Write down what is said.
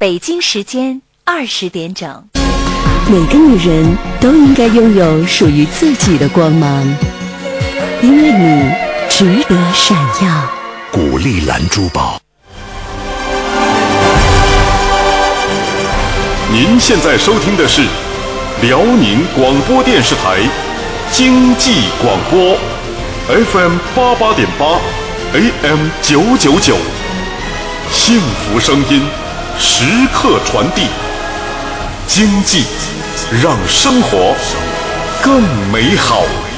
北京时间20点整。 每个女人都应该拥有属于自己的光芒，因为你值得闪耀。 古力兰珠宝。 您现在收听的是辽宁广播电视台经济广播 FM 88.8 AM 999，幸福声音时刻传递，经济让生活更美好。